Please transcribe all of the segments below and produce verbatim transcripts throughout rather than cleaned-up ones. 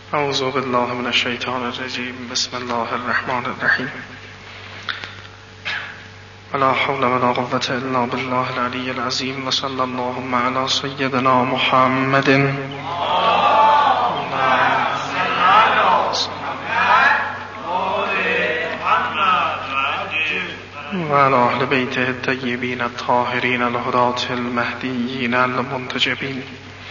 اعوذ بالله من الشیطان الرجیم. بسم الله الرحمن الرحیم. ولا حول ولا قوة الا بالله العلی العظیم. و صلی اللهم علی سیدنا محمد و علی اهل بیته الطیبین الطاهرین الهداة المهدیین المنتجبین،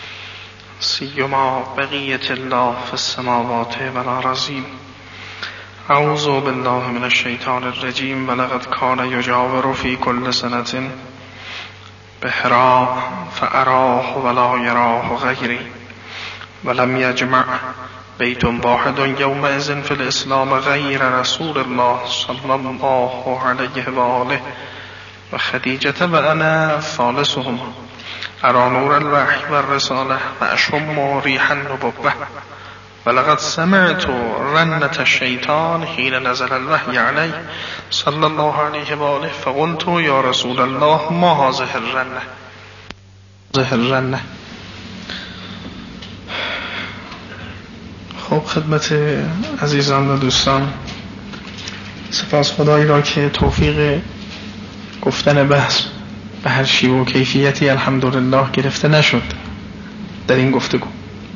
سیما بقیة الله فی السماوات والارضین. اعوذ بالله من الشیطان الرجیم. ولقد کان یجاور فی کل سنة بحراء فاراه ولا یراه غیری ولم یجمع بیت واحد یومئذ فی الاسلام غیر رسول الله صلی الله علیه و آله و خدیجة و انا ثالثهم. ارى نور الوحی و الرساله و اشم ریح النبوة. ولقد سمعت رنة الشیطان حين نزل الوحی علیه صلی الله علیه و آله فقلت یا رسول الله ما هذه الرنة هذه الرنة. خب خدمت عزیزان و دوستان، سپاس خدایی را که توفیق گفتن بحث به هر شیوه و کیفیتی الحمدلله گرفته نشد در این گفتگو.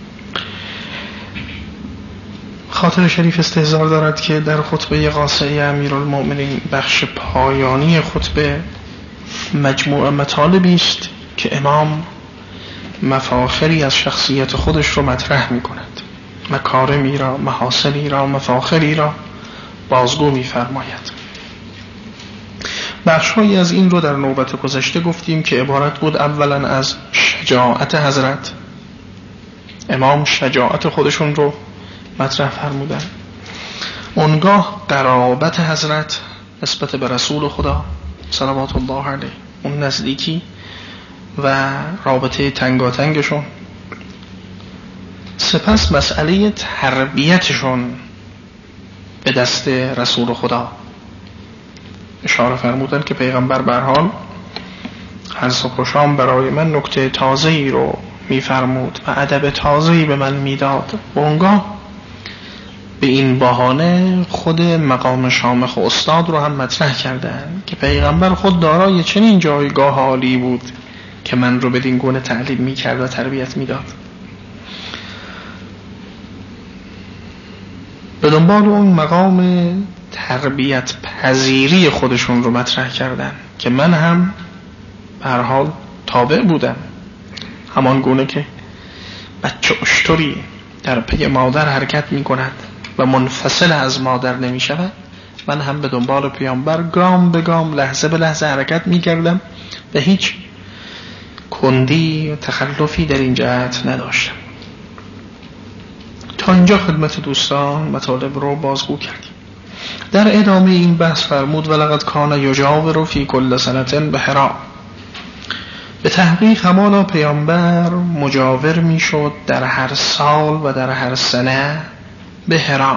خاطر شریف استحضار دارد که در خطبه قاصعه امیرالمؤمنین بخش پایانی خطبه مجموعه مطالبی است که امام مفاخری از شخصیت خودش رو مطرح می کند، مکارمی را، محاسنی را، مفاخری را بازگو می فرماید. بخش‌هایی از این رو در نوبت گذشته گفتیم که عبارت بود اولا از شجاعت حضرت. امام شجاعت خودشون رو مطرح فرمودن. اونگاه قرابت حضرت نسبت به رسول خدا صلوات الله علیه، اون نزدیکی و رابطه تنگاتنگشون. سپس مسئله تربیتشون به دست رسول خدا اشاره فرمودن که پیغمبر به هر حال هر صبح و شام برای من نکته تازه‌ای رو می‌فرمود و ادب تازه‌ای به من میداد. و اونگاه به این بهانه خود مقام شامخ و استاد رو هم مطرح کردن که پیغمبر خود دارای چنین جایگاه عالی بود که من رو بدین گونه تعلیم می‌کرد و تربیت میداد. به دنبال اون مقام تربیت پذیری خودشون رو مطرح کردن که من هم به هر حال تابع بودم، همان گونه که بچه اشتری در پی مادر حرکت می کند و منفصل از مادر نمی شود، من هم به دنبال پیامبر گام به گام لحظه به لحظه حرکت می کردم و هیچ کندی و تخلفی در این جهت نداشتم. تا اینجا خدمت دوستان مطالب رو بازگو کردیم. در ادامه این بحث فرمود ولقد کان یجاور فی کل سنة بحراء. به تحقیق همانا پیامبر مجاور می شد در هر سال و در هر سنه به حراء.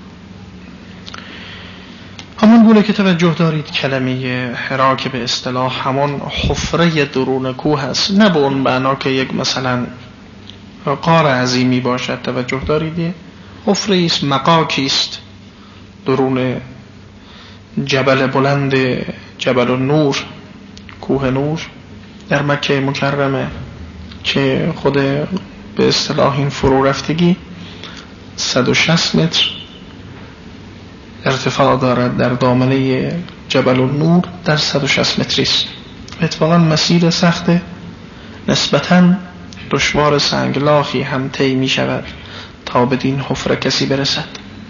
همون گونه که توجه دارید کلمه حراء که به اصطلاح همون حفره درون کوه هست، نه به اون معنا که یک مثلا غار عظیمی باشد. توجه دارید حفره است، مقاکی است درون جبل بلند جبل النور، کوه نور در مکه مکرمه که خود به اصطلاح این فرو رفتگی صد و شصت متر ارتفاع دارد. در دامنه جبل النور در صد و شصت متری است. اتفاقا مسیر سخت نسبتاً دشوار سنگلاخی هم طی می شود تا بدین حفره کسی برسد.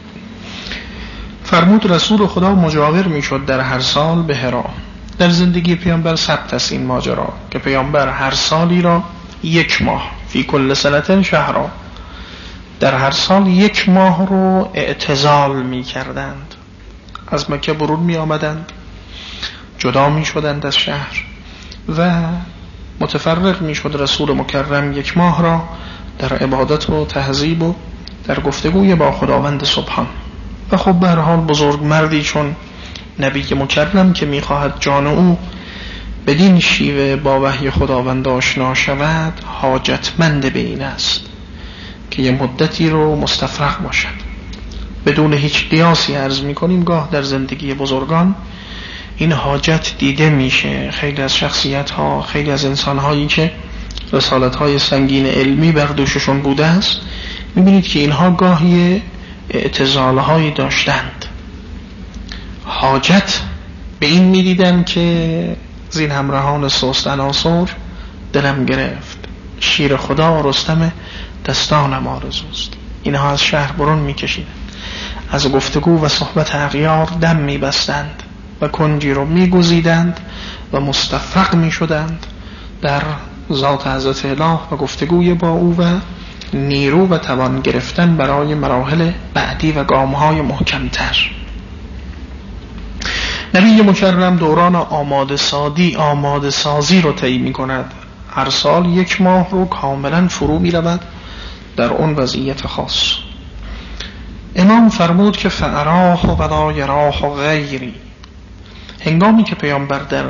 فرمود رسول خدا مجاور می شد در هر سال به حراء. در زندگی پیامبر ثبت است این ماجرا که پیامبر هر سالی را یک ماه فی کل سنة شهرا، در هر سال یک ماه رو اعتزال می کردند، از مکه برون می آمدند، جدا می شدند از شهر و متفرق می شد رسول مکرم یک ماه را در عبادت و تهذیب و در گفتگوی با خداوند سبحان. و خب به هر حال بزرگ مردی چون نبی مکرم که می خواهد جان او بدین شیوه با وحی خداوند آشنا شود، حاجتمند به این است که یه مدتی رو مستفرغ باشد. بدون هیچ قیاسی عرض میکنیم گاه در زندگی بزرگان این حاجت دیده میشه. خیلی از شخصیت ها، خیلی از انسان هایی که رسالت های سنگین علمی بر دوششون بوده است، میبینید که اینها گاهی اعتزال هایی داشتند، حاجت به این میدیدن که زین همراهان سست عناصر دلم گرفت، شیر خدا رستم دستانم آرزوست. اینها از شهر برون میکشیدند، از گفتگو و صحبت اغیار دم میبستند و کنجی رو میگزیدند و مستفرغ میشدند در ذات حضرت اله و گفتگوی با او و نیرو و توان گرفتن برای مراحل بعدی و گامهای محکمتر. نبی مکرم دوران آماده سازی آماده سازی رو طی می کند. هر سال یک ماه رو کاملا فرو می رود در اون وضعیت خاص. امام فرمود که فعراه و ولا یراه غیری. هنگامی که پیامبر در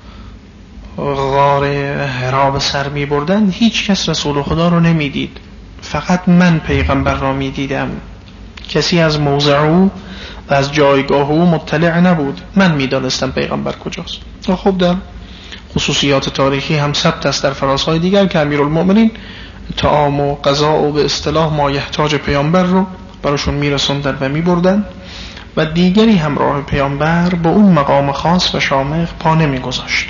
غار حرا به سر می بردن هیچ کس رسول خدا رو نمی دید، فقط من پیغمبر را می دیدم. کسی از موضع او و از جایگاه او مطلع نبود، من می دانستم پیغمبر کجاست. خب در خصوصیات تاریخی هم ثبت است در فرازهای دیگر که امیرالمؤمنین طعام و غذا و به اصطلاح ما یحتاج پیامبر رو براشون می رسوندن و می بردن و دیگری همراه پیامبر با اون مقام خاص و شامخ پا نمی گذاشت.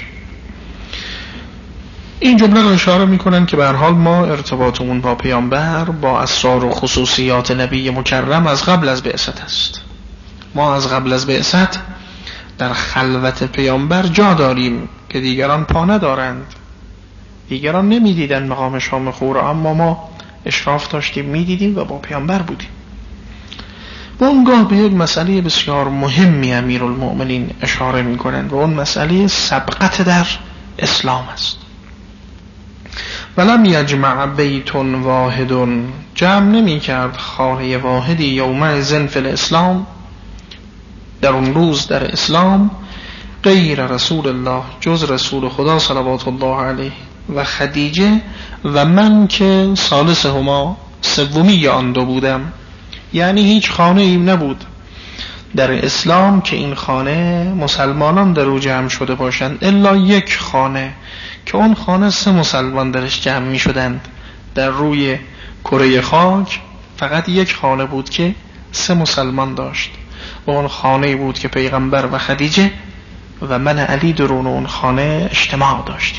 این جمله رو اشاره میکنن که به هر حال ما ارتباطمون با پیامبر با اسرار و خصوصیات نبی مکرم از قبل از بعثت است. ما از قبل از بعثت در خلوت پیامبر جا داریم که دیگران پا ندارند. دیگران نمیدیدن مقام شامخ او را، اما ما اشراف داشتیم میدیدیم و با پیامبر بودیم. و اونگاه به یک مسئله بسیار مهمی امیرالمؤمنین اشاره میکنن و اون مسئله سبقت در اسلام است. ولم یجمع بیت واحد، جمع نمی کرد خانه واحدی یومئذ فی الاسلام، در اون روز در اسلام، غیر رسول الله، جز رسول خدا صلوات الله علیه و خدیجه و من که ثالثهما، سومی آن دو بودم. یعنی هیچ خانه ایم نبود در اسلام که این خانه مسلمانان در او جمع شده باشند الا یک خانه که اون خانه سه مسلمان درش جمع می شدند. در روی کره خاک فقط یک خانه بود که سه مسلمان داشت و اون خانه بود که پیغمبر و خدیجه و من علی درون اون خانه اجتماع داشتیم.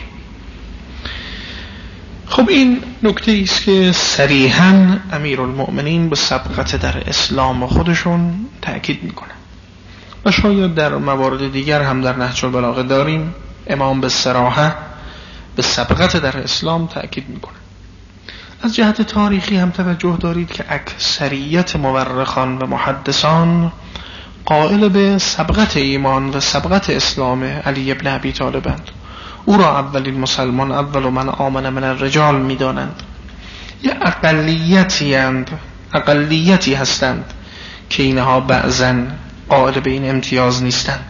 خب این نکته است که صریحاً امیرالمؤمنین به سبقت در اسلام خودشون تأکید میکنن و شاید در موارد دیگر هم در نهج البلاغه داریم امام به صراحه به سبقت در اسلام تأکید میکنه. از جهت تاریخی هم توجه دارید که اکثریت مورخان و محدثان قائل به سبقت ایمان و سبقت اسلام علی ابن ابی طالبند. او را اولین مسلمان، اول من آمن من الرجال میدانند. یه اقلیتی اند اقلیتی هستند که اینها بعضاً قائل به این امتیاز نیستند.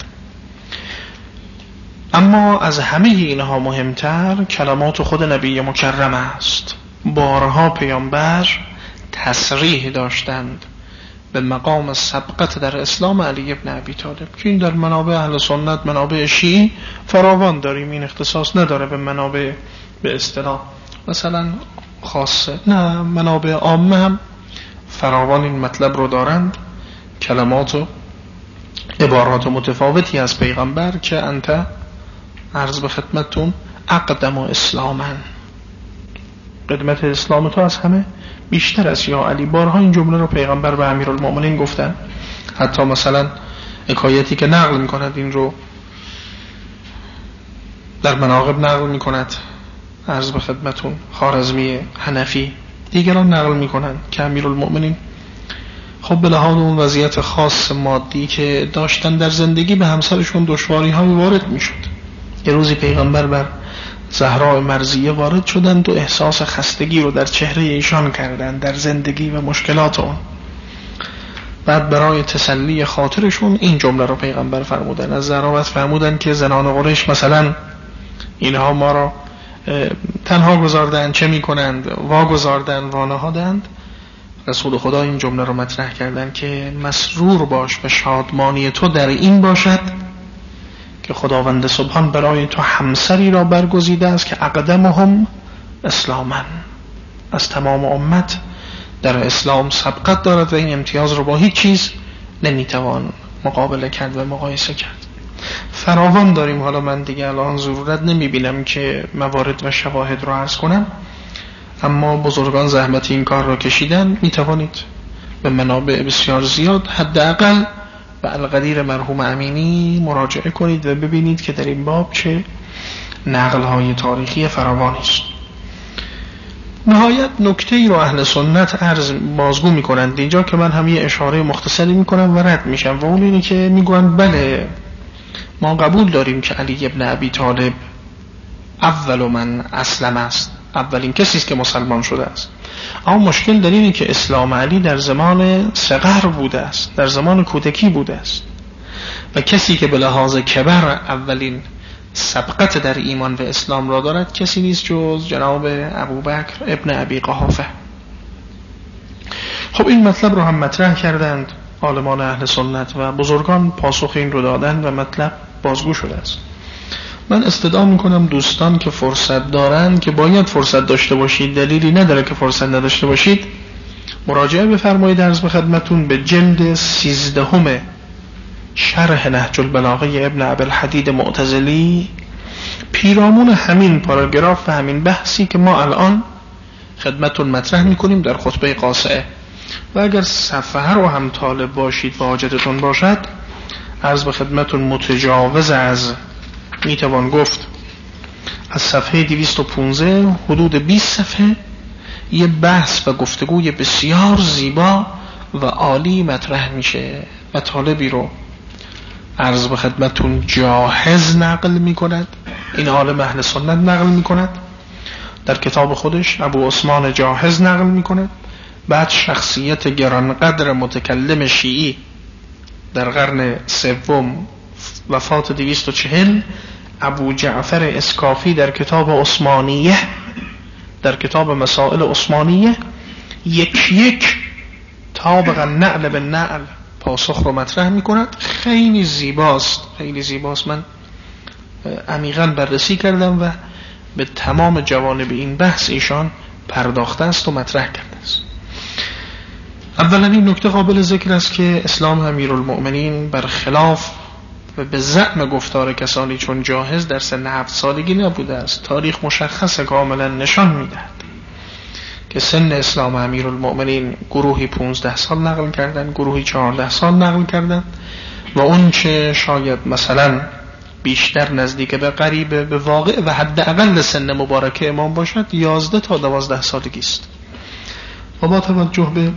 اما از همه اینها مهمتر کلمات خود نبی مکرم است. بارها پیامبر تصریح داشتند به مقام سبقت در اسلام علی ابن ابی طالب که این در منابع اهل سنت، منابع شیعی فراوان داریم، این اختصاص نداره به منابع به اصطلاح مثلا خاصه، نه منابع عامه هم فراوان این مطلب رو دارند. کلمات و عبارات متفاوتی از پیغمبر که انت عرض به خدمتتون اقدم و اسلامن، قدمت اسلام تو از همه بیشتر است یا علی. بارها این جمله رو پیغمبر به امیرالمؤمنین گفتن. حتی مثلا حکایتی که نقل میکند این رو در مناقب نقل میکند عرض به خدمتون خوارزمی حنفی، دیگران نقل میکنن که امیرالمؤمنین خب به لحاظ اون وضعیت خاص مادی که داشتن در زندگی به همسرشون دشواری های وارد میشد. یه روزی پیغمبر بر زهراء مرضیه وارد شدند و احساس خستگی رو در چهره ایشان کردند در زندگی و مشکلات اون. بعد برای تسلی خاطرشون این جمله رو پیغمبر فرمودن. از زهرا فرمودن که زنان قریش مثلا اینها ما را تنها گذاردن، چه می کنند؟ وا گذاردن، وا نهادند. رسول خدا این جمله رو مطرح کردن که مسرور باش و شادمانی تو در این باشد که خداوند سبحان برای تو همسری را برگزیده است که اقدمهم اسلامن، از تمام امت در اسلام سبقت دارد و این امتیاز رو با هیچ چیز نمیتوان مقابله کرد و مقایسه کرد. فراوان داریم، حالا من دیگه الان ضرورت نمیبینم که موارد و شواهد رو عرض کنم، اما بزرگان زحمت این کار را کشیدن. میتوانید به منابع بسیار زیاد حداقل به القدیر مرحوم امینی مراجعه کنید و ببینید که در این باب چه نقل‌های تاریخی فراوانی است. نهایت نکته‌ای رو اهل سنت عرض بازگو میکنند اینجا که من هم یه اشاره مختصری میکنم و رد میشم، و اون اینه که میگویند بله ما قبول داریم که علی ابن ابی طالب اول من اسلم است، اولین کسی است که مسلمان شده است، اما مشکل در اینه که اسلام علی در زمان صغر بوده است، در زمان کودکی بوده است، و کسی که به لحاظ کبر اولین سبقت در ایمان و اسلام را دارد کسی نیست جز جناب ابوبکر ابن ابی قحافه. خب این مطلب رو هم مطرح کردند عالمان اهل سنت و بزرگان پاسخ این رو دادند و مطلب بازگو شده است. من استدعا میکنم دوستان که فرصت دارند که باید فرصت داشته باشید، دلیلی نداره که فرصت نداشته باشید، مراجعه بفرمایید عرض به خدمتون به جلد سیزدهم شرح نهج البلاغه ابن ابوالحدید معتزلی، پیرامون همین پاراگراف و همین بحثی که ما الان خدمتون مطرح میکنیم در خطبه قاصعه. و اگر صفحه رو هم طالب باشید و حاجتتون باشد عرض به خدمتون متجاوز از میتوان گفت از صفحه دویست و پانزده حدود بیست صفحه یه بحث و گفتگوی بسیار زیبا و عالی مطرح میشه و طالبی رو عرض به خدمتون جاهز نقل میکند، این عالم اهل سنت نقل میکند در کتاب خودش، ابو عثمان جاهز نقل میکند. بعد شخصیت گرانقدر متکلم شیعی در قرن سوم وفات دویست و چهل، ابو جعفر اسکافی در کتاب عثمانیه، در کتاب مسائل عثمانیه، یک یک طابق نعل به نعل پاسخ رو مطرح می کند. خیلی زیباست، خیلی زیباست. من عمیقاً بررسی کردم و به تمام جوانب این بحث ایشان پرداخته است و مطرح کرده است. اولا این نکته قابل ذکر است که اسلام امیرالمؤمنین برخلاف و به زعم گفتار کسانی چون جاهز در سن هفت سالگی نبوده است. تاریخ مشخص کاملا نشان میدهد که سن اسلام امیرالمؤمنین گروهی پونزده سال نقل کردن، گروهی چهارده سال نقل کردن، و اون چه شاید مثلا بیشتر نزدیک به قریب به واقع و حداقل سن مبارکه امام باشد یازده تا دوازده سالگی است. و با توجه به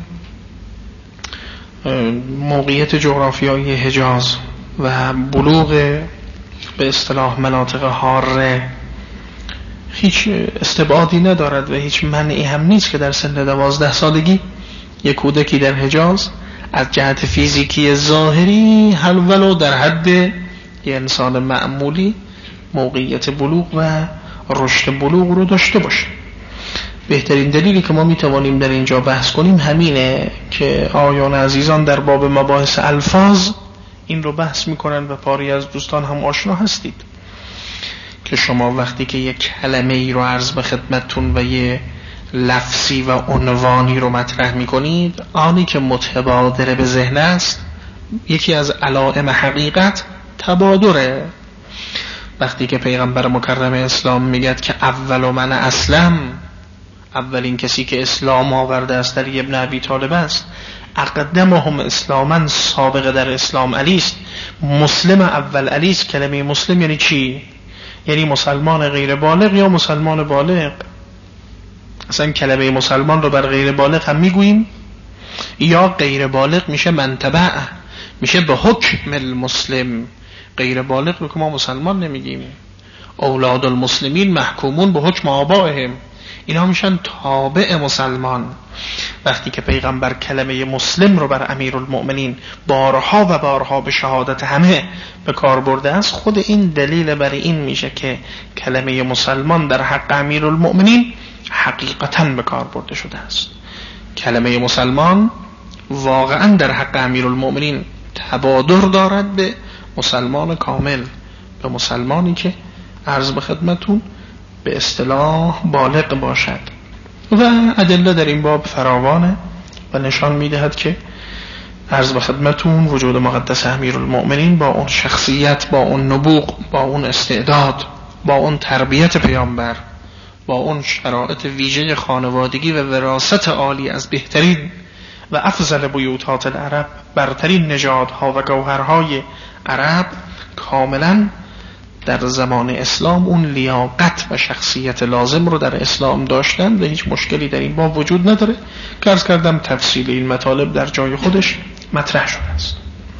موقعیت جغرافیایی حجاز و بلوغ به اصطلاح مناطق حاره هیچ استبعادی ندارد و هیچ منعی هم نیست که در سن دوازده سالگی یک کودکی در حجاز از جهت فیزیکی ظاهری حل ولو در حد یک انسان معمولی موقعیت بلوغ و رشد بلوغ رو داشته باشه. بهترین دلیلی که ما میتوانیم در اینجا بحث کنیم همینه که آیان عزیزان در باب مباحث الفاظ این رو بحث میکنن و پاری از دوستان هم آشنا هستید که شما وقتی که یک کلمه ای رو عرض به خدمتتون و یه لفظی و عنوانی رو مطرح میکنید، آنی که متبادر به ذهن است یکی از علائم حقیقت تبادره. وقتی که پیغمبر مکرم اسلام میگه که اول من اسلم، اولین کسی که اسلام آورده است در ابن ابی طالب است، اقدمهم اسلاما، سابقه در اسلام علی است، مسلم اول علی است. کلمه مسلم یعنی چی؟ یعنی مسلمان غیر بالغ یا مسلمان بالغ. اصلا کلمه مسلمان رو بر غیر بالغ هم میگوییم، یا غیر بالغ میشه منتبع، میشه به حکم المسلم. غیر بالغ رو که ما مسلمان نمیگیم. اولاد المسلمین محکومون به حکم آبائهم، اینا میشن تابع مسلمان. وقتی که پیغمبر کلمه مسلم رو بر امیرالمؤمنین بارها و بارها به شهادت همه به کار برده است، خود این دلیل بر این میشه که کلمه مسلمان در حق امیرالمؤمنین حقیقتاً به کار برده شده است. کلمه مسلمان واقعا در حق امیرالمؤمنین تبادر دارد به مسلمان کامل، به مسلمانی که عرض به خدمتون به اصطلاح بالغ باشد. و ادله در این باب فراوانه و نشان میدهد که عرض به خدمتون وجود مقدس امیرالمؤمنین با اون شخصیت، با اون نبوغ، با اون استعداد، با اون تربیت پیامبر، با اون شرایط ویژه خانوادگی و وراثت عالی از بهترین و افضل بیوتات العرب، برترین نژادها و گوهرهای عرب، کاملا در زمان اسلام اون لیاقت و شخصیت لازم رو در اسلام داشتن و هیچ مشکلی در این باب وجود نداره که عرض کردم تفصیل این مطالب در جای خودش مطرح شده است.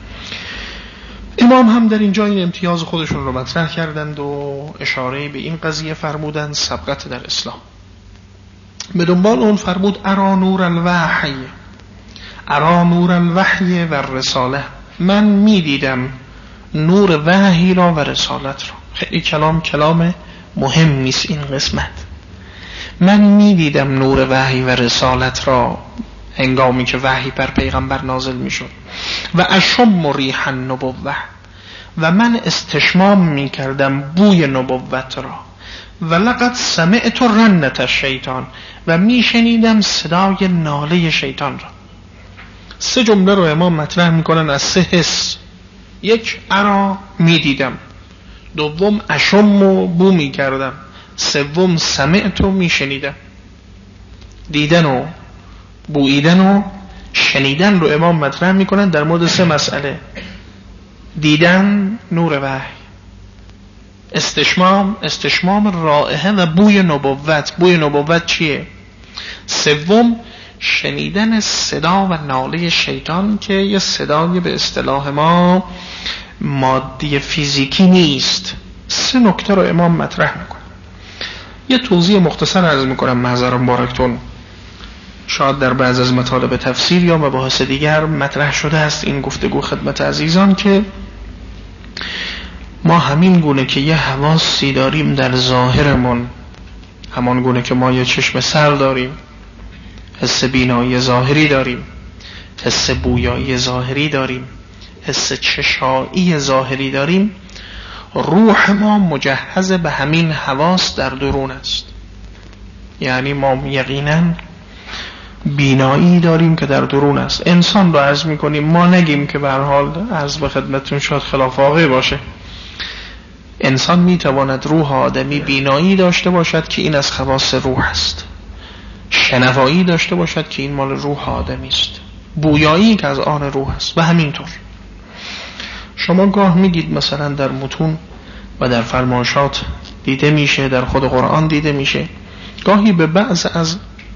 امام هم در اینجا این امتیاز خودشون رو مطرح کردند و اشاره به این قضیه فرمودند سبقت در اسلام. به دنبال اون فرمود ارا نور الوحی، ارا نور الوحی و رساله، من میدیدم نور وحی را و رسالت را. خیلی کلام کلام مهم نیست این قسمت. من میدیدم نور وحی و رسالت را هنگامی که وحی بر پیغمبر نازل میشد. و اشم ریح النبوة، و من استشمام میکردم بوی نبوت را. و لقد سمعت رنت الشیطان، و میشنیدم صدای ناله شیطان را. سه جمله رو امام مطرح میکنن از سه حس. یک، ارا میدیدم، دوم اشم و بو میکردم، سوم سمعت و میشنیدم. دیدن و بویدن و شنیدن رو امام مطرح میکنن در مورد سه مسئله. دیدن نور وحی، استشمام استشمام رائحه و بوی نبوت. بوی نبوت چیه؟ سوم شنیدن صدا و ناله شیطان که یه صدای به اصطلاح ما مادی فیزیکی نیست. سه نکته رو امام مطرح میکنه. یه توضیح مختصر عرض میکنم معذرم بارکتون، شاید در بعض از مطالب تفسیر یا مباحث دیگر مطرح شده است این گفتگو خدمت عزیزان که ما همین گونه که یه حواسی داریم در ظاهرمون، همان گونه که ما یه چشم سر داریم، حس بینایی ظاهری داریم، حس بویایی ظاهری داریم، حس چشایی ظاهری داریم، روح ما مجهز به همین حواس در درون است. یعنی ما یقینا بینایی داریم که در درون است. انسان رو عرض میکنیم، ما نگیم که به هر حال عرض به خدمتتون شاید خلاف واقع باشه. انسان میتواند روح آدمی بینایی داشته باشد که این از خواص روح است، شنوایی داشته باشد که این مال روح آدمی است، بویایی که از آن روح است. و همینطور شما گاه میگید مثلا در متون و در فرمایشات دیده میشه، در خود قرآن دیده میشه، گاهی به بعض از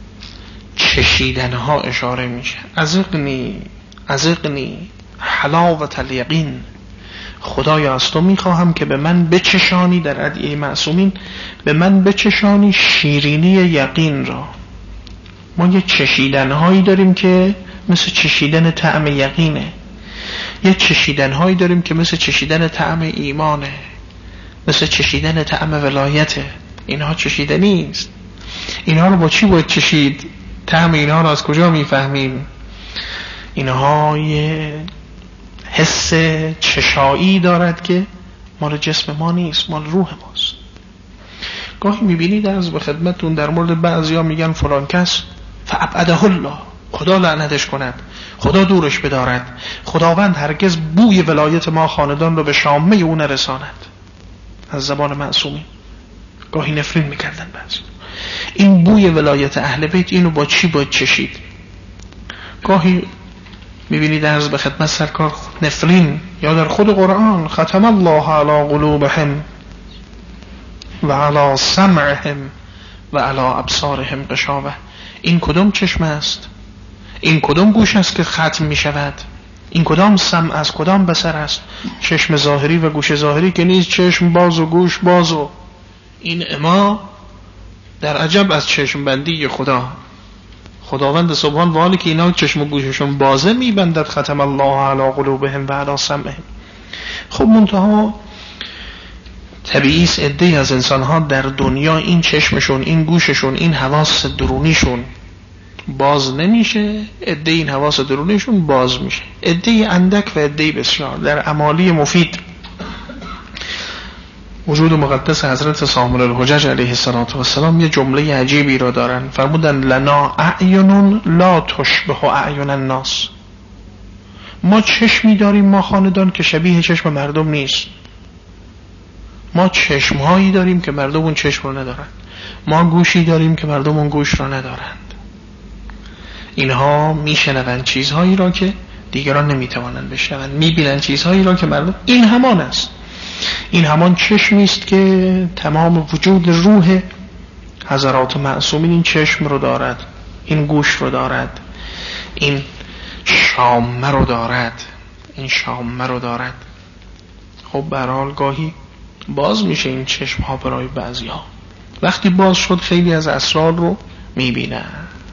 چشیدنها اشاره میشه. ازقنی ازقنی حلاوت الیقین، خدایا از تو میخواهم که به من بچشانی، در ادعیه معصومین به من بچشانی شیرینی یقین را. ما یه چشیدنهایی داریم که مثل چشیدن طعم یقینه، یه چشیدنهایی داریم که مثل چشیدن طعم ایمانه، مثل چشیدن طعم ولایته. اینها چشیدنی است. اینها رو با چی باید چشید؟ طعم اینها رو از کجا میفهمیم؟ اینها یه حس چشایی دارد که مال جسم ما نیست، مال روح ماست. گاهی میبینید از به خدمتون در مورد بعضیا میگن فلان کس فابعده الله، خدا لعنتش کند، خدا دورش بدارد، خداوند هرگز بوی ولایت ما خاندان رو به شامه اون رساند. از زبان معصومین گاهی نفرین میکردن بعضی. این بوی ولایت اهل بیت اینو با چی باید چشید؟ گاهی میبینید عرض به خدمت سرکار نفرین، یا در خود قرآن ختم الله علی قلوبهم و علی سمعهم و علی ابصارهم غشاوه. این کدام چشم است؟ این کدام گوش است که ختم میشود؟ این کدام سمع از کدام بصر است؟ چشم ظاهری و گوش ظاهری که نیست، چشم باز و گوش باز. و این اما در عجب از چشم بندی خدا. خداوند سبحان و حالی که اینا چشم و گوششون بازه میبندد ختم الله علی قلوبهم و علی سمعهم. خب منتها طبیعی است عده‌ای از انسان‌ها در دنیا این چشمشون، این گوششون، این حواس درونیشون باز نمیشه، عده این حواس درونیشون باز میشه، عده اندک و عده بسیار. در امالی مفید وجود مقدس حضرت صامل الحجج علیه السلام یه جمله عجیبی را دارن، فرمودن لنا اعین لا تشبه اعین الناس. ما چشمی داریم ما خاندان که شبیه چشم مردم نیست. ما چشمهایی داریم که مردم اون چشم رو ندارن. ما گوشی داریم که مردم اون گوش رو ندارند. اینها میشنوند چیزهایی را که دیگران نمیتوانند بشنوند، میبینند چیزهایی را که مردم. این همان است، این همان چشمی است که تمام وجود روح حضرات معصومین این چشم رو دارد، این گوش رو دارد، این شامه رو دارد، این شامه رو دارد. خب به هر حال گاهی باز میشه این چشم ها برای بعضی ها. وقتی باز شد خیلی از اسرار رو میبینن.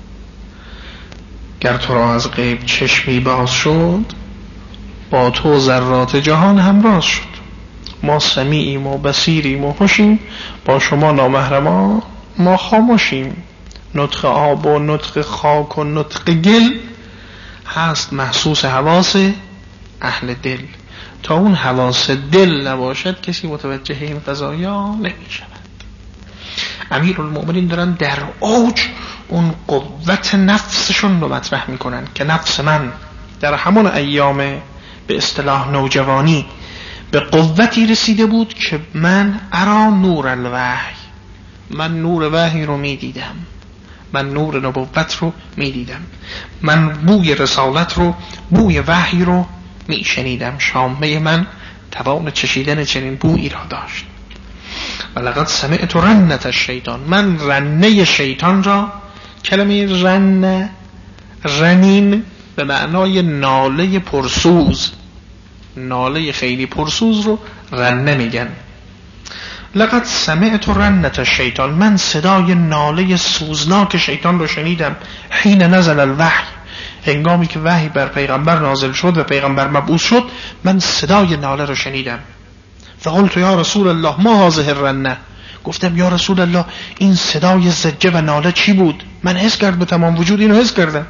گر تو را از غیب چشمی باز شد، با تو ذرات جهان همراز شد. ما سمیعیم و بصیریم و خوشیم، با شما نامحرمان ما خاموشیم. نطق آب و نطق خاک و نطق گل هست محسوس حواس اهل دل. تا اون حواس دل نباشد کسی متوجه این قضایا نمی شود. امیرالمؤمنین دارن در اوج اون قوت نفسشون رو مطرح میکنن که نفس من در همون ایام به اصطلاح نوجوانی به قوتی رسیده بود که من ارا نور الوحی، من نور وحی رو میدیدم، من نور نبوت رو میدیدم، من بوی رسالت رو، بوی وحی رو میشنیدم. شامه من توان چشیدن چنین بویی را داشت. ولقد سمعت رنت الشیطان، من رنه شیطان را، کلمه رنه رنین به معنای ناله پرسوز، ناله خیلی پرسوز رو رنه میگن. لقد سمعت رنت الشیطان، من صدای ناله سوزناک شیطان رو شنیدم. حین نزل الوحی، هنگامی که وحی بر پیغمبر نازل شد و پیغمبر مبعوث شد، من صدای ناله رو شنیدم. فقلت یا رسول الله ما هذه الرنه، گفتم یا رسول الله این صدای زجه و ناله چی بود؟ من حس کرد به تمام وجود اینو حس کردم.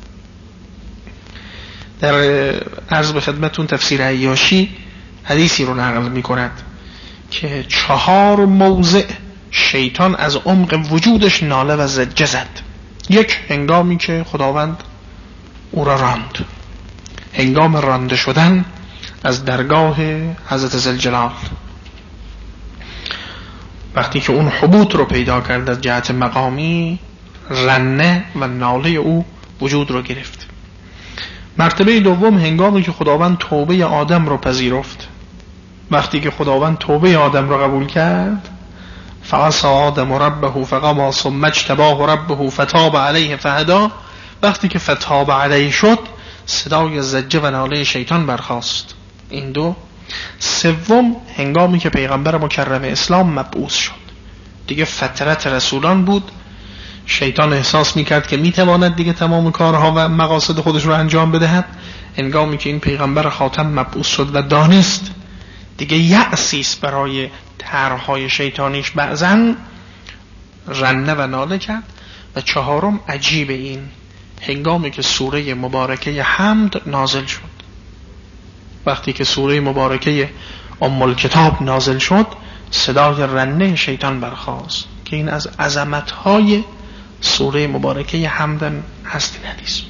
در عرض به خدمتون تفسیر عیاشی حدیثی رو نقل می کند که چهار موضع شیطان از عمق وجودش ناله و زجه زد. یک، هنگامی که خداوند او را راند، هنگام رانده شدن از درگاه حضرت ذوالجلال، وقتی که اون حبوط رو پیدا کرد از جهت مقامی، رنه و ناله او وجود رو گرفت. مرتبه دوم، هنگامی که خداوند توبه آدم رو پذیرفت، وقتی که خداوند توبه آدم رو قبول کرد، فعصى آدم ربه فغوى ثم اجتباه ربه فتاب علیه فهدی، وقتی که فتاب علیه شد صدای زجه و ناله شیطان برخاست. این دو. سوم، هنگامی که پیغمبر مکرم اسلام مبعوث شد، دیگه فترت رسولان بود، شیطان احساس میکرد که میتواند دیگه تمام کارها و مقاصد خودش رو انجام بدهد. هنگامی که این پیغمبر خاتم مبعوث شد و دانست دیگه یأسی است برای طرحهای شیطانیش، بعضن رنه و ناله کرد. و چهارم، عجیب این، هنگامی که سوره مبارکه حمد نازل شد، وقتی که سوره مبارکه ام الکتاب نازل شد، صدای رنه شیطان برخاست که این از عظمتهای سوره مبارکه حمد هست. این حدیث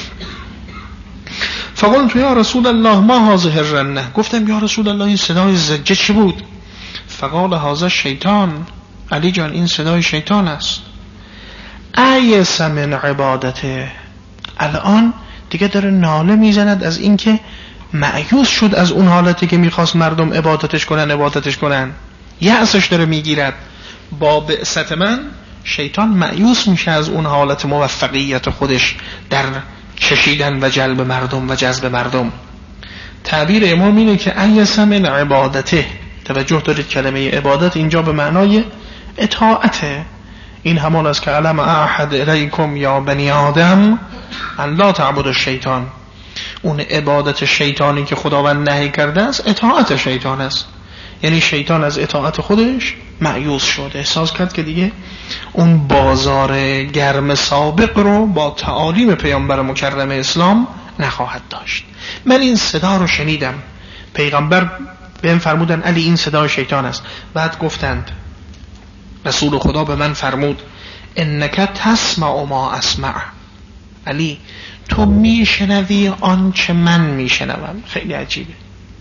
فقلت یا رسول الله ما هذه الرنه، گفتم یا رسول الله این صدای زجه چی بود؟ فقال هذا شیطان، علی جان این صدای شیطان است. ایس من عبادته، الان دیگه داره ناله میزند از اینکه مایوس شد از اون حالتی که میخواست مردم عبادتش کنن عبادتش کنن یأسش داره میگیرد. با بعثت من شیطان مایوس میشه از اون حالت موفقیت خودش در کشیدن و جلب مردم و جذب مردم. تعبیر امام اینه که ایس من عبادته، توجه دارید کلمه عبادت اینجا به معنای اطاعته. این همان است که علم احد الیکم یا بنی آدم ان لا تعبد الشیطان، اون عبادت شیطانی که خداوند نهی کرده است اطاعت شیطان است. یعنی شیطان از اطاعت خودش مایوس شد، احساس کرد که دیگه اون بازار گرم سابق رو با تعالیم پیامبر مکرم اسلام نخواهد داشت. من این صدا رو شنیدم، پیغمبر بهم فرمودن علی این صدای شیطان است. بعد گفتند رسول خدا به من فرمود انک تسمع ما اسمع، علی تو میشنوی آنچه من میشنوم. خیلی عجیبه،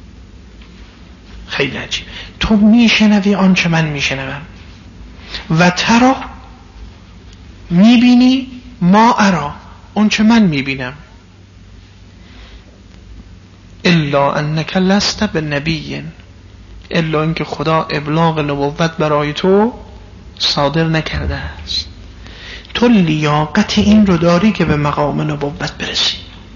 خیلی عجیبه. تو میشنوی آنچه من میشنوم و ترا میبینی ما ارا، آنچه من میبینم. الا انک لست بنبی، الا اینکه خدا ابلاغ نبوت برای تو صادر نکرده است. تو لیاقت این رو داری که به مقام نبوت برسی.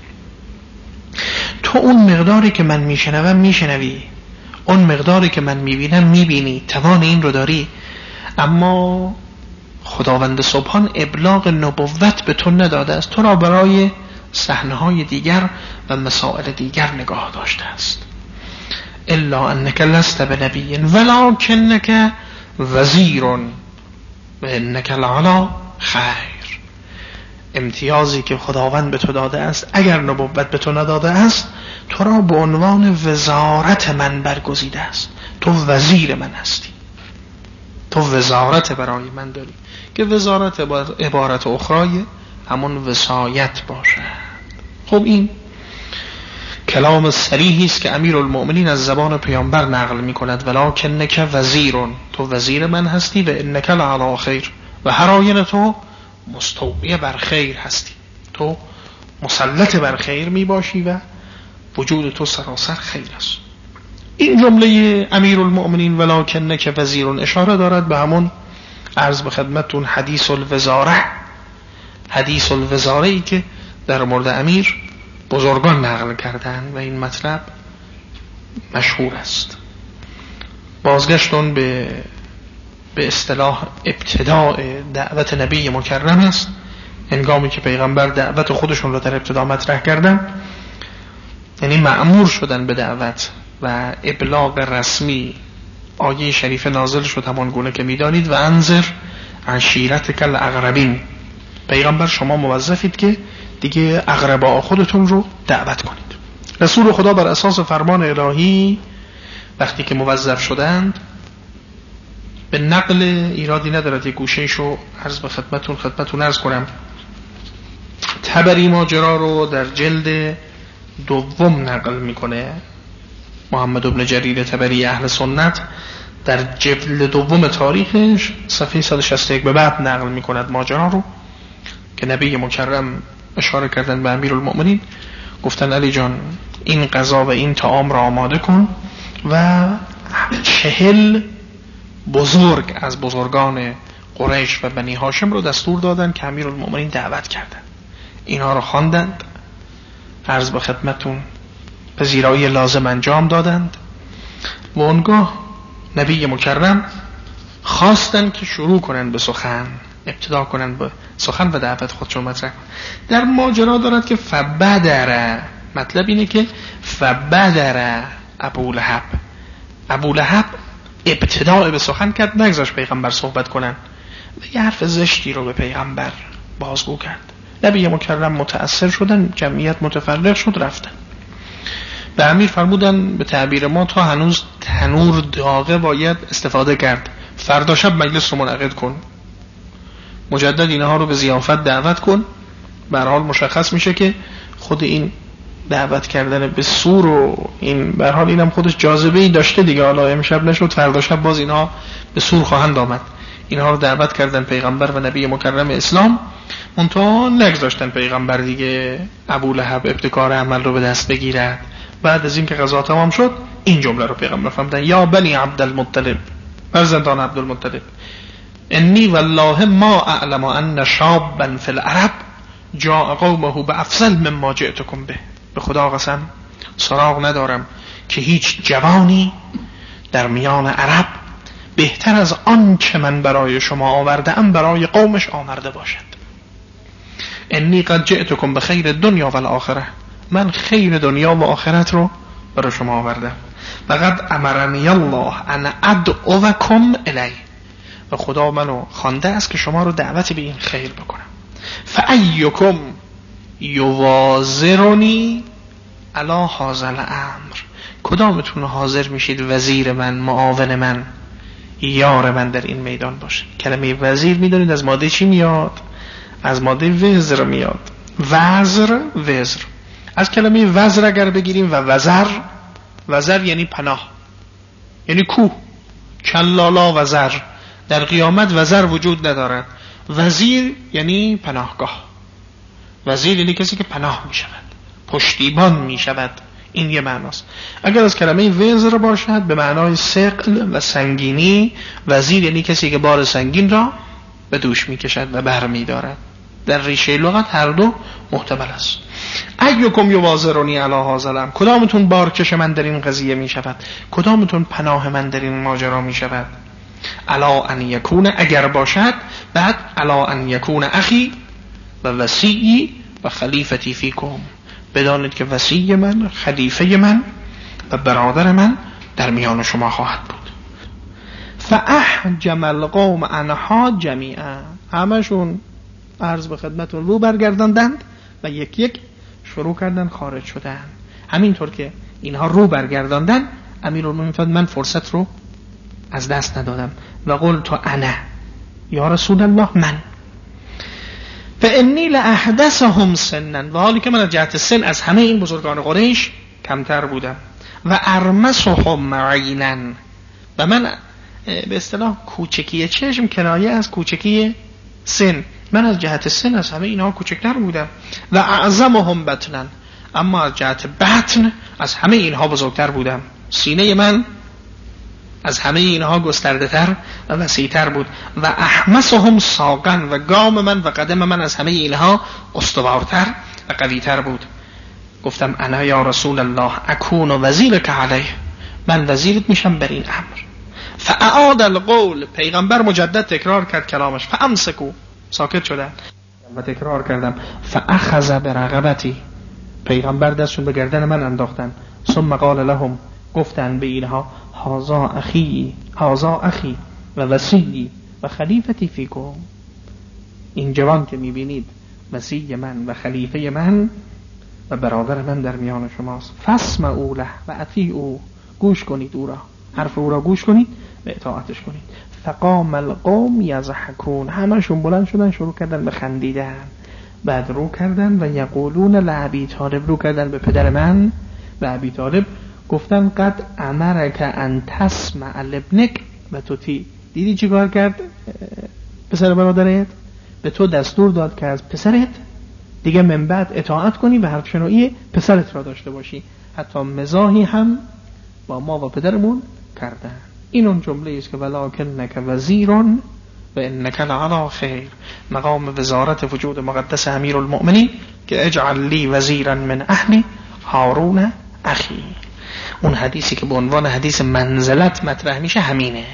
تو اون مقداری که من میشنوم میشنوی، اون مقداری که من میبینم میبینی، توان این رو داری. اما خداوند سبحان ابلاغ نبوت به تو نداده است، تو را برای صحنه‌های دیگر و مسائل دیگر نگاه داشته است. الا انک لست بنبی ولکنک وزیر و انک لعلی خیر. امتیازی که خداوند به تو داده است، اگر نبوت به تو نداده است، تو را به عنوان وزارت من برگزیده است. تو وزیر من هستی، تو وزارت برای من داری که وزارت عبارت اخرای همون وصایت باشد. خب این کلام صریحی است که امیرالمؤمنین از زبان پیامبر نقل می کند. ولکنک وزیرون، تو وزیر من هستی و انک لعلی خیر، و هر آینه تو مستوعب بر خیر هستی، تو مسلط بر خیر می باشی و وجود تو سراسر خیر است. این جمله امیرالمؤمنین ولکنک وزیرون اشاره دارد به همون عرض به خدمتتون حدیث الوزاره، حدیث الوزاره ای که در مورد امیر بزرگان نقل کردند و این مطلب مشهور است. بازگشتون به به اصطلاح ابتداء دعوت نبی مکرم است. هنگامی که پیغمبر دعوت خودشون رو در ابتدا مطرح کردن، یعنی مأمور شدن به دعوت و ابلاغ رسمی، آیه شریف نازل شد همان گونه که میدانید و انذر عشیرتک الاقربین. پیغمبر شما موظفید که دیگه اقربا خودتون رو دعوت کنید. رسول خدا بر اساس فرمان الهی وقتی که موظف شدند، به نقل ایرادی ندارد، یک گوشهشو عرض به خدمتون خدمتون عرض کنم. طبری ماجرا رو در جلد دوم نقل میکنه، محمد بن جریر طبری اهل سنت در جلد دوم تاریخش صفحه صد و شصت و یک به بعد نقل میکند ماجرا رو که نبی مکرم اشاره کردن به امیرالمؤمنین، گفتن علی جان این غذا و این طعام را آماده کن و چهل بزرگ از بزرگان قریش و بنی هاشم رو دستور دادن که امیرالمؤمنین دعوت کردن. اینها رو خواندند، عرض به خدمتون پذیرایی لازم انجام دادند و اونگاه نبی مکرم خواستن که شروع کنن به سخن، ابتدا کنن به سخن و دعوت خودشون مطرح کنن. در ماجرا دارد که فبدر، مطلب اینه که فبدر ابو لهب، ابو لهب ابتدا به سخن کرد، نگذاشت پیغمبر صحبت کنن و یه حرف زشتی رو به پیغمبر بازگو کرد. نبی مکرم متأثر شدن، جمعیت متفرق شد، رفتن. به امیر فرمودن به تعبیر ما تا هنوز تنور داغه باید استفاده کرد، فردا شب مجلس رو منعقد کن، مجدد اینها رو به ضیافت دعوت کن. به هر حال مشخص میشه که خود این دعوت کردن به سور و این به هر حال اینم خودش جاذبه‌ای داشته دیگه. حالا امشب نشد، فردا شب باز اینها به سور خواهند آمد. اینها رو دعوت کردن پیغمبر و نبی مکرم اسلام، منتها نگذاشتن پیغمبر دیگه ابو لهب ابتکار عمل رو به دست بگیرد. بعد از این که غذا تمام شد، این جمله رو پیغمبر فرمودن یا بنی عبدالمطلب، فرزندان عبدالمطلب، انی والله ما اعلم ان شابا فی العرب جاء قومه بافضل مما جئتکم به. به خدا قسم سراغ ندارم که هیچ جوانی در میان عرب بهتر از آن چه من برای شما آورده ام برای قومش آورده باشد. انی قد جئتکم بخیر دنیا و الاخره، من خیر دنیا و آخرت رو برای شما آوردم. لقد امرنی الله ان ادعوکم الی، و خدا منو خوانده است که شما رو دعوت به این خیر بکنم. فایکم یوازرنی علی هذا الامر، کدامتون حاضر میشید وزیر من، معاون من، یار من در این میدان باشه. کلمه وزیر میدونید از ماده چی میاد؟ از ماده وزر میاد. وزر، وزر. از کلمه وزر اگر بگیریم و وزر، وزر یعنی پناه، یعنی کوه. کلالا وزر، در قیامت وزر وجود ندارد. وزیر یعنی پناهگاه. وزیر یعنی کسی که پناه می شود، پشتیبان می شود. این یه معناست. اگر از کلمه وزر باشد به معنای ثقل و سنگینی، وزیر یعنی کسی که بار سنگین را به دوش می کشد و بر می دارد. در ریشه لغت هر دو محتمل است. ایکم یوازرنی علی هذا الامر، کدامتون بارکش من در این قضیه می شود، کدامتون پناه من در این ماجرا می شود. الا ان یکون، اگر باشد، بعد الا ان یکون اخی و وصی و خلیفتی فیکم، بدانید که وصی من، خلیفه من و برادر من در میان شما خواهد بود. فاحجم القوم عنها جمیعا، همشون عرض به خدمتون رو برگرداندند و یک یک شروع کردن خارج شدن. همینطور که اینها رو برگرداندن، امیرالمومنین من فرصت رو از دست ندادم و قلت انا یا رسول الله، من فانی لاحدثهم سنا، و حالی که من از جهت سن از همه این بزرگان قریش کمتر بودم، و ارمسهم عینا، و من به اصطلاح کوچکی چشم کنایه از کوچکی سن، من از جهت سن از همه اینها کوچکتر بودم. و اعظمهم بطنا، اما از جهت بطن از همه اینها بزرگتر بودم. سینه من از همه اینها گسترده تر و وسیع‌تر بود. و احمسهم ساقا، و گام من و قدم من از همه اینها استوارتر و قویتر بود. گفتم انا یا رسول الله اکون وزیرک علیه، من وزیرت میشم بر این امر. فاعاد القول، پیغمبر مجدد تکرار کرد کلامش. فامسکو، ساکت شدن. و تکرار کردم فاخذ برقبتی، پیغمبر دستشون به گردن من انداختن. ثم قال لهم، گفتن به اینها هذا اخی، هذا اخی و وصی و خلیفتی فیکم، این جوان که میبینید وصی من و خلیفه من و برادر من در میان شماست. فاسمعوا له و اطیعوا، گوش کنید او را، حرف او را گوش کنید و اطاعتش کنید. فقام القوم یضحکون، همشون بلند شدن شروع کردن به خندیدن. بعد رو کردن و یقولون لابی طالب، رو کردن به پدر من و ابی طالب، گفتن قد امرک ان تسمع لابنک و تطیع. دیدی چی کار کرد پسر برادرت؟ به تو دستور داد که از پسرت دیگه من بعد اطاعت کنی و حرف شنوایی پسرت را داشته باشی. حتی مزاحی هم با ما و پدرمون کردن. این اون جمله است که ولکنک وزیرون و انک لعلی خیر، مقام وزارت وجود مقدس امیرالمؤمنین که اجعل لی وزیرا من اهلی هارون اخی. اون حدیثی که به عنوان حدیث منزلت مطرح میشه همینه.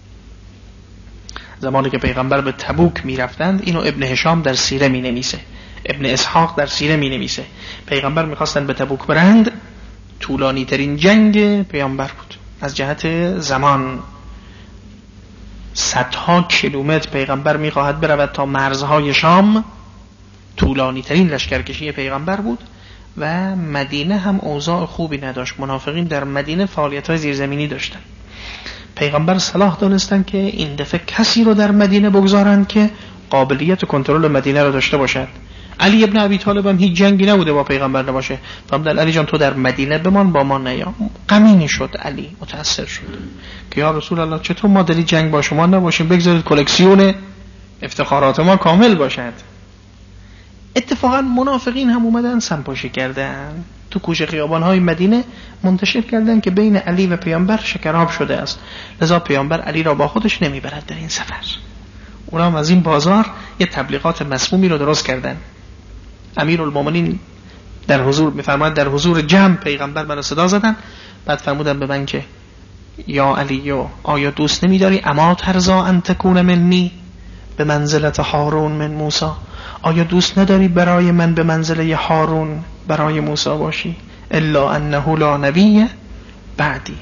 زمانی که پیغمبر به تبوک میرفتند، اینو ابن هشام در سیره می نویسه، ابن اسحاق در سیره می نویسه. پیغمبر میخواستن به تبوک برند، طولانی ترین جنگ پیغمبر بود از جهت زمان. صدها کیلومتر پیغمبر میخواهد برود تا مرزهای شام، طولانی ترین لشکرکشی پیغمبر بود. و مدینه هم اوضاع خوبی نداشت، منافقین در مدینه فعالیت‌های زیرزمینی داشتن. پیغمبر صلاح دانستن که این دفعه کسی رو در مدینه بگذارن که قابلیت کنترل مدینه رو داشته باشد. علی ابن ابی طالب هم هیچ جنگی نبوده با پیغمبر نباشه. فرمودن علی جان تو در مدینه بمان، با ما نیا. غمگین شد علی، متأثر شد که یا رسول الله چطور ما در جنگ با شما نباشیم، بگذارید کلکسیون افتخارات ما کامل باشد. اتفاقا منافقین هم اومدن سمپاشی کردن، تو کوچه خیابان‌های مدینه منتشر کردن که بین علی و پیامبر شکراب شده است، لذا پیامبر علی را با خودش نمیبرد در این سفر. اونا هم از این بازار یه تبلیغات مسمومی رو درست کردن. امیرالمومنین در حضور میفرماید در حضور جمع پیغمبر منو صدا زدن، بعد فرمودن به من که یا علی، آیا دوست نمیداری اما ترضا ان تکون منی به منزلت هارون من موسی، آیا دوست نداری برای من به منزله هارون برای موسی باشی؟ الا انه لا نبی بعدی،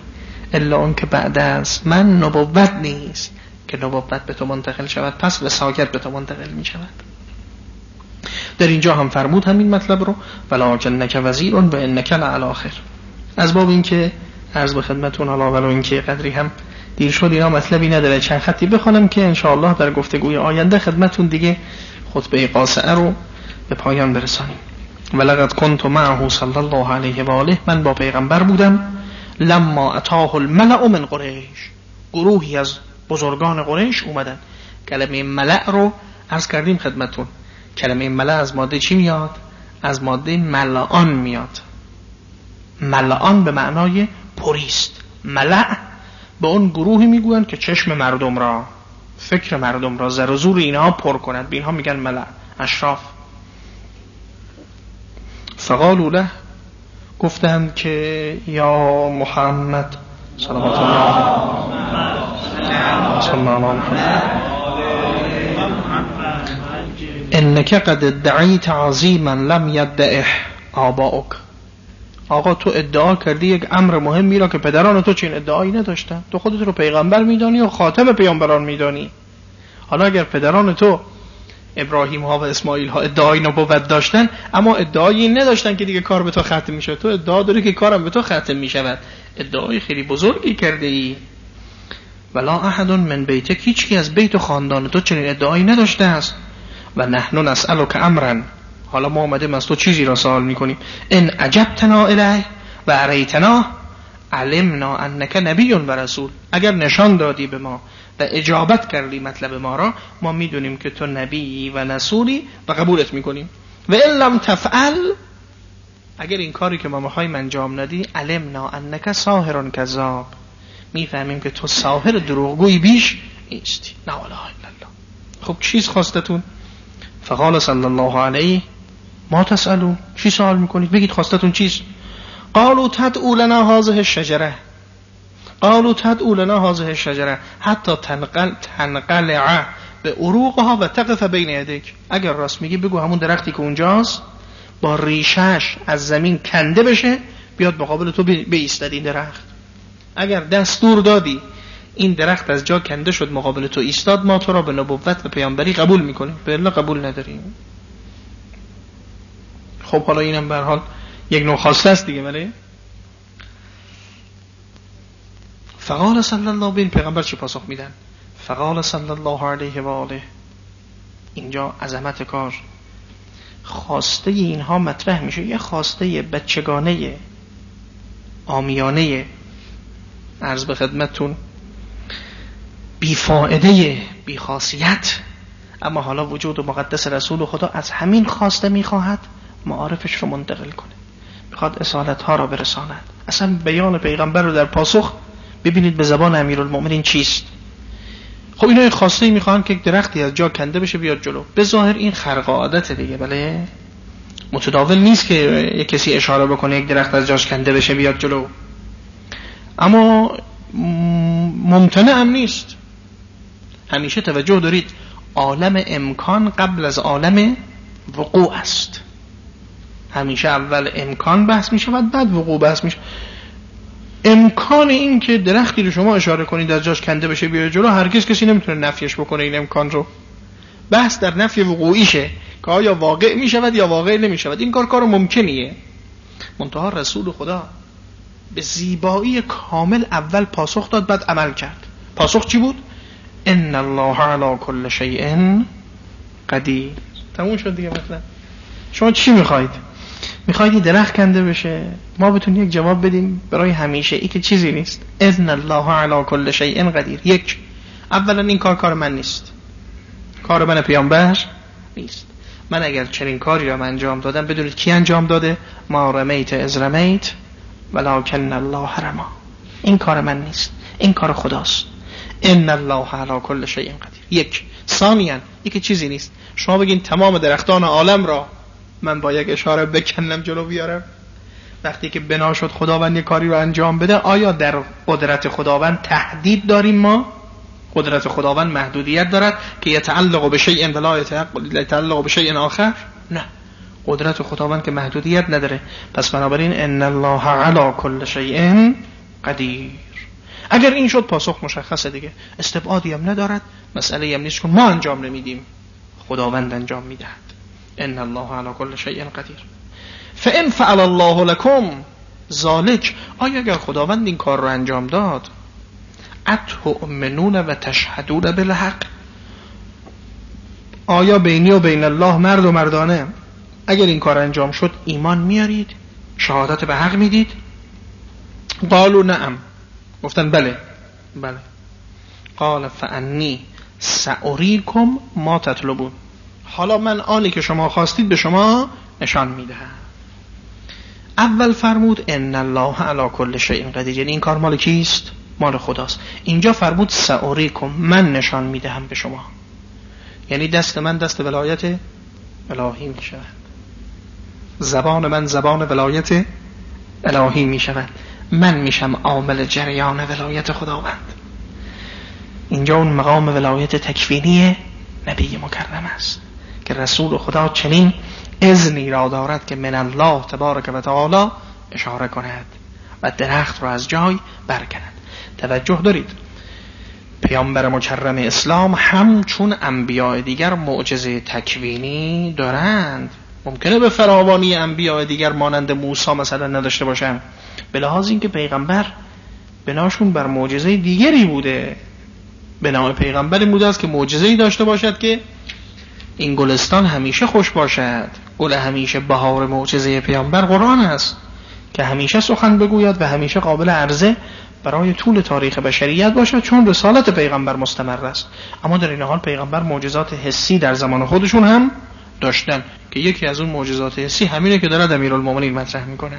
الا اون که بعد از من نبوت نیست که نبوت به تو منتقل شود، پس وصایت به تو منتقل می شود. در اینجا هم فرمود همین مطلب رو، ولکنک وزیر و انک لعلی خیر. از باب این که عرض به خدمتون، حالا ولو این که قدری هم دیر شد اینا مطلبی نداره، چند خطی بخونم که انشاءالله در گفتگوی آینده خدمتون دیگه خطبه قاصعه رو به پایان برسانیم. ولقد كنت معه صلی الله علیه و آله، من با پیغمبر بودم، لما اتاه الملأ من قریش، گروهی از بزرگان قریش اومدن. کلمه ملأ رو عرض کردیم خدمتون، کلمه ملأ از ماده چی میاد؟ از ماده ملعان میاد. ملعان به معنای پریست. ملأ به اون گروهی میگویند که چشم مردم را، فکر مردم را، زر و زور اینها پر کنند، به اینها میگن ملأ، اشراف. فقالوا له، گفتند که یا محمد صلوات الله صلی الله علیه انک قد ادعیت عظیما لم یدعه آباؤک. آقا تو ادعا کردی یک امر مهمی را که پدران تو چنین ادعایی نداشتن. تو خودت رو پیغمبر میدانی و خاتم پیامبران میدانی. حالا اگر پدران تو ابراهیم ها و اسماعیل ها ادعای نبوت داشتن، اما ادعایی نداشتن که دیگه کار به تو ختم میشه، تو ادعا داری که کارم به تو ختم میشود. ادعای خیلی بزرگی کرده ای. ولا احد من بیتک، هیچ کی از بیت و خاندان تو چنین ادعایی نداشته است. و نحن نسألک امرا، حالا ما اومدیم از تو چیزی را سوال میکنیم. ان عجبتنا الیه و اریتنا علمنا انک نبی و رسول، اگر نشان دادی به ما و اجابت کردی مطلب ما را، ما میدونیم که تو نبی و رسولی و قبولت میکنیم. و ان لم تفعل، اگر این کاری که ما میخوایم انجام ندی، علمنا انک ساحر کذاب، میفهمیم که تو ساحر دروغگویی بیش نیستی. نه اله الا الله. خب چیز خواستتون؟ فقال صلی الله علیه ما تسألون، چی سوال میکنید؟ بگید خواستتون چیست؟ قالوا تدعو لنا هذه الشجره، قالوا تدعو لنا هذه الشجره حتی تنقل تنقلع به عروقها و تقف بین یدیک. اگر راست میگی بگو همون درختی که اونجاست با ریشش از زمین کنده بشه، بیاد مقابل تو بایستد این درخت. اگر دستور دادی این درخت از جا کنده شد مقابل تو ایستاد، ما تو را به نبوت و پیامبری قبول میکنیم، به الا قبول نداریم. خب حالا اینم به هر حال یک نوع خواسته است دیگه. ولی فقال صلی الله، بین پیغمبر چی پاسخ میدن؟ فقال صلی الله علیه و آله، اینجا عظمت کار، خواسته اینها مطرح میشه، یه خواسته بچگانه عامیانه، عرض به خدمتتون بیفائده بیخاصیت، اما حالا وجود مقدس رسول خدا از همین خواسته میخواهد معارفش رو منتقل کنه، میخواد اصالت ها را برساند. اصلا بیان پیغمبر رو در پاسخ ببینید به زبان امیرالمؤمنین چیست. خب اینا یک خواسته میخوان که یک درختی از جا کنده بشه بیاد جلو. به ظاهر این خرق عادت دیگه، بله متداول نیست که یک کسی اشاره بکنه یک درخت از جاش کنده بشه بیاد جلو، اما ممتنع هم نیست. همیشه توجه دارید، عالم امکان قبل از عالم وقوع است. همیشه اول امکان بحث میشه و بعد وقوع بحث میشه. امکان این که درختی رو شما اشاره کنید از جاش کنده بشه بیاد جلو، هرگز کسی نمیتونه نفیش بکنه این امکان رو. بحث در نفی وقوعیشه که آیا واقع میشود یا واقع نمیشود. این کار کار ممکنیه، منتها رسول خدا به زیبایی کامل اول پاسخ داد بعد عمل کرد. پاسخ چی بود؟ ان الله علی کل شیء قدیر. تموم شد دیگه. مثلا شما چی میخواید؟ میخواید درخت کنده بشه؟ ما بتونیم یک جواب بدیم برای همیشه ای که چیزی نیست. ان الله علی کل شیء قدیر. یک، اولا این کار کار من نیست، کار من پیامبر نیست. من اگر چنین کاری را من انجام دادم، بدونید کی انجام داده؟ ما رمیت از رمیت ولکن الله رما. این کار من نیست، این کار خداست. ان الله علی کل شیء قدیر. یک. ثانیاً یک چیزی نیست شما بگین تمام درختان عالم را من با یک اشاره بکنم جلو بیارم. وقتی که بنا شد خداوند یک کاری رو انجام بده، آیا در قدرت خداوند تحدید داریم؟ ما قدرت خداوند محدودیت دارد که یتعلق به شیء ولا یتعلق به شیء آخر؟ نه، قدرت خداوند که محدودیت نداره. پس بنابراین ان الله علی کل شیء قدیر. اگر این شد پاسخ مشخصه دیگه، استبعادی هم ندارد، مسئله هم نیست که ما انجام نمیدیم، خداوند انجام میدهد. ان الله علی کل شیء قدیر. فان فعل الله لكم ذلك، آیا اگر خداوند این کار رو انجام داد، اتؤمنون و تشهدون بالحق، آیا بینی و بین الله مرد و مردانه اگر این کار انجام شد ایمان میارید، شهادت به حق میدید؟ قالوا نعم، گفتن بله بله. قال فانی سأریکم ما تطلبون، حالا من آنی که شما خواستید به شما نشان میدهم. اول فرمود ان الله علی کل شیء قدیر، یعنی این کار مال کیست؟ مال خداست. اینجا فرمود سأریکم، من نشان میدهم به شما، یعنی دست من دست ولایت الهی می شود، زبان من زبان ولایت الهی می شود، من میشم عامل جریان ولایت خداوند. اینجا اون مقام ولایت تکوینی نبی مکرم است که رسول خدا چنین اذنی را دارد که من الله تبارک و تعالی اشاره کند و درخت را از جای برکند. توجه دارید، پیامبر مکرم اسلام هم چون انبیاء دیگر معجزه تکوینی دارند. ممکنه به فراوانی انبیاء دیگر مانند موسی مثلا نداشته باشن، به لحاظ اینکه پیغمبر بناشون بر معجزه دیگری بوده. بنا پیغمبری بوده است که معجزه‌ای داشته باشد که این گلستان همیشه خوش باشد. گل همیشه بهار معجزه پیامبر قرآن است که همیشه سخن بگوید و همیشه قابل عرضه برای طول تاریخ بشریت باشد، چون رسالت پیغمبر مستمر است. اما در این حال پیغمبر معجزات حسی در زمان خودشون هم داشتن که یکی از اون معجزات حسی همینه که داره امیرالمومنین مطرح میکنه.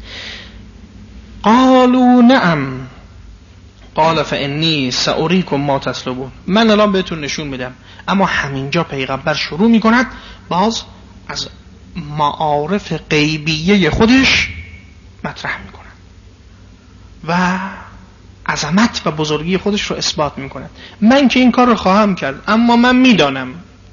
قالوا نعم قال فانی سأریکم ما تطلبون، من الان بهتون نشون میدم. اما همینجا پیغمبر شروع میکند باز از معارف غیبیه خودش مطرح میکند و عظمت و بزرگی خودش رو اثبات میکند. من که این کار رو خواهم کرد، اما من میدانم،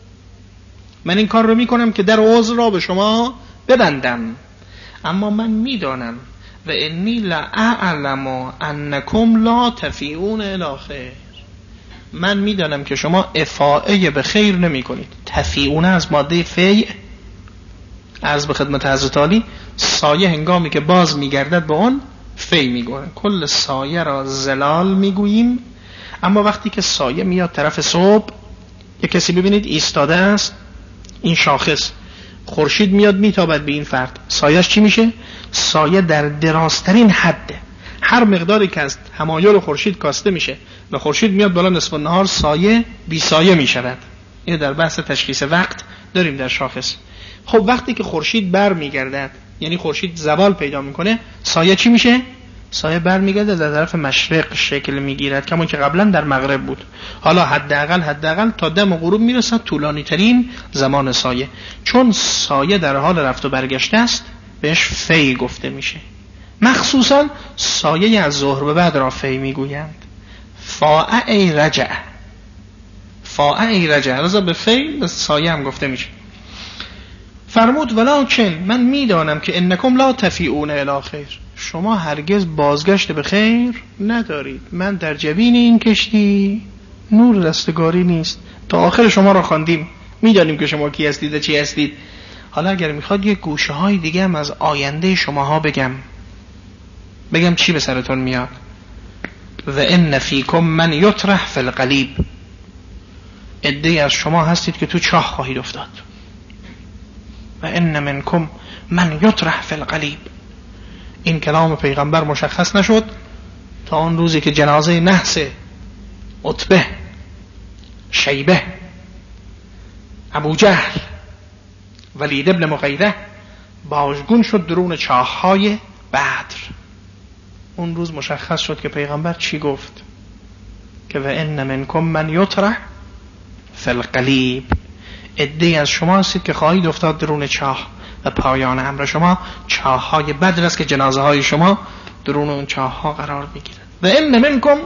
من این کار رو میکنم که در عذر را به شما ببندم، اما من میدانم و انی لأعلم انکم لا تفیئون الی خیر، من میدانم که شما افاعه به خیر نمی کنید. تفیئون از ماده فیع، عرض به خدمت حضرت عالی، سایه هنگامی که باز میگردد به اون فی میگویم. کل سایه را زلال میگوییم، اما وقتی که سایه میاد طرف صبح، یک کسی ببینید ایستاده است، این شاخص، خورشید میاد میتابد به این فرد، سایهش چی میشه؟ سایه در درازترین حده، هر مقداری که از تمایل خورشید کاسته میشه و خورشید میاد بالا نصف النهار، سایه بی سایه میشود. این در بحث تشخیص وقت داریم در شاخص. خب وقتی که خورشید بر میگردد، یعنی خورشید زوال پیدا میکنه، سایه چی میشه؟ سایه بر میگرده در طرف مشرق شکل میگیرد، کما که قبلا در مغرب بود. حالا حداقل حداقل تا دم غروب میرسد طولانی ترین زمان سایه. چون سایه در حال رفت و برگشته است بهش فی گفته میشه. مخصوصا سایه از ظهر به بعد را فی میگویند. فاء ای رجع، فاء ای رجع، رضا به فی به سایه هم گفته میشه. فرمود ولکن، من میدانم که انکم لا تفیئون الی خیر، شما هرگز بازگشت به خیر ندارید. من در جبین این کشتی نور رستگاری نیست، تا آخر شما را خواندیم، میدانیم که شما کی هستید و چی هستید. حالا اگر میخواد یه گوشه های دیگه هم از آینده شماها بگم بگم چی به سرتون میاد. و ان فیکم من یطرح فی القلیب، عده‌ای از شما هستید که تو چاه خواهید افتاد. و ان منکم من یطرح فی القلیب، این کلام پیغمبر مشخص نشد تا اون روزی که جنازه نحس، عتبه، شیبه، ابو جهل، ولید ابن مغیره باژگون شد درون چاه‌های بدر. اون روز مشخص شد که پیغمبر چی گفت، که و ان منکم من یطرح فی القلیب، عده‌ای از شما هستید که خواهید افتاد درون چاه و پایان امر شما چاه‌های بدر است که جنازه های شما درون اون چاه‌ها قرار میگیرد. و ان منکم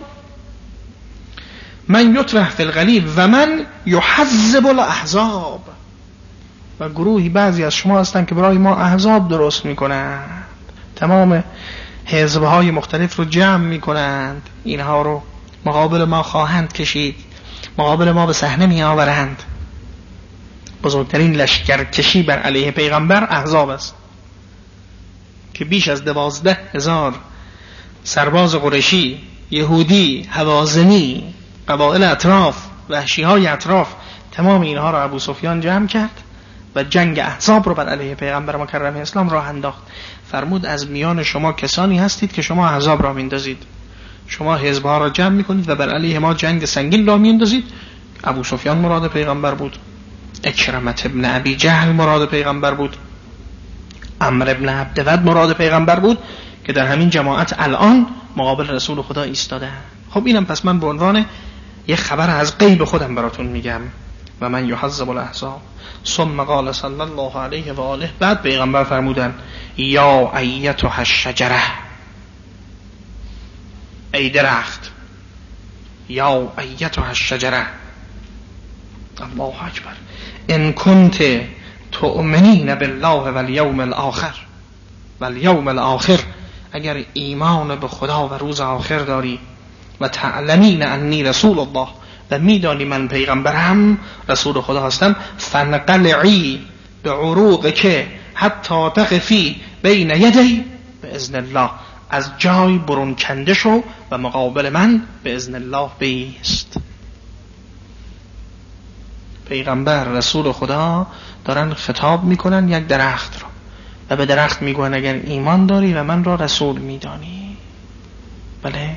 من یطرح فی القلیب و من یحزب الاحزاب، و گروهی بعضی از شما هستن که برای ما احزاب درست میکنن. تمام حزبهای مختلف رو جمع میکنند، اینها رو مقابل ما خواهند کشید، مقابل ما به صحنه می آورند. بزرگترین لشکرکشی بر علیه پیغمبر احزاب است که بیش از دوازده هزار سرباز قریشی، یهودی، هوازنی، قبایل اطراف، وحشیهای اطراف، تمام اینها را ابو سفیان جمع کرد و جنگ احزاب رو بر علیه پیغمبر مکرم اسلام راه انداخت. فرمود از میان شما کسانی هستید که شما احزاب را میندازید، شما حزبها را جمع میکنید و بر علیه ما جنگ سنگین را میندازید. ابو سفیان مراد پیغمبر بود، اکرمت ابن ابی جهل مراد پیغمبر بود، عمرو ابن عبدود مراد پیغمبر بود که در همین جماعت الان مقابل رسول خدا ایستاده. خب اینم پس من به عنوان یه خبر از غیب خودم براتون میگم. و من یحزب الاحزاب ثم قال صلی الله علیه و آله. بعد پیغمبر فرمودن یا ایتها الشجره، ای درخت، یا ایتها الشجره، الله اکبر، ان کنت تؤمنین بالله والیوم الاخر، والیوم الاخر، اگر ایمان به خدا و روز آخر داری، و تعلمین انی رسول الله، و میدانی من پیغمبرم رسول خدا هستم، فنقلعی به عروق که حتی تقفی بین یدی به اذن الله، از جای برون کنده شو و مقابل من به اذن الله بیست. پیغمبر رسول خدا دارن خطاب میکنن یک درخت رو و به درخت میگوین اگر ایمان داری و من را رسول میدانی. بله،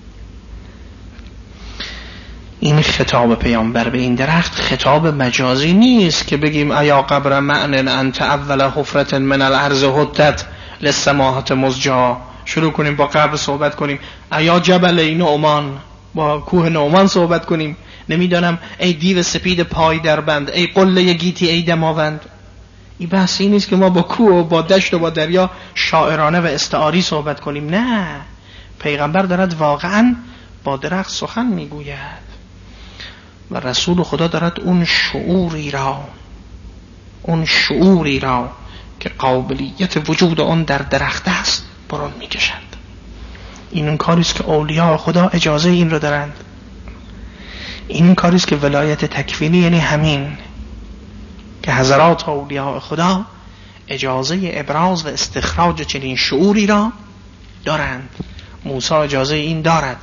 این خطاب پیامبر به این درخت خطاب مجازی نیست که بگیم ایا قبر معنن انت اول حفرت من الارض حدت للسماحت مزجا، شروع کنیم با قبر صحبت کنیم، ایا جبل نعمان، با کوه نعمان صحبت کنیم، نمیدانم ای دیو سپید پای در بند، ای قله گیتی، ای دماوند. این بحثی نیست که ما با کوه و با دشت و با دریا شاعرانه و استعاری صحبت کنیم. نه، پیغمبر دارد واقعا با درخت سخن میگوید و رسول خدا دارد اون شعوری را اون شعوری را که قابلیت وجود اون در درخت است برون میکشند. این اون کاریست که اولیاء خدا اجازه این رو دارند. این کاریست که ولایت تکوینی یعنی همین که حضرات اولیاء خدا اجازه ابراز و استخراج چنین شعوری را دارند. موسی اجازه این دارد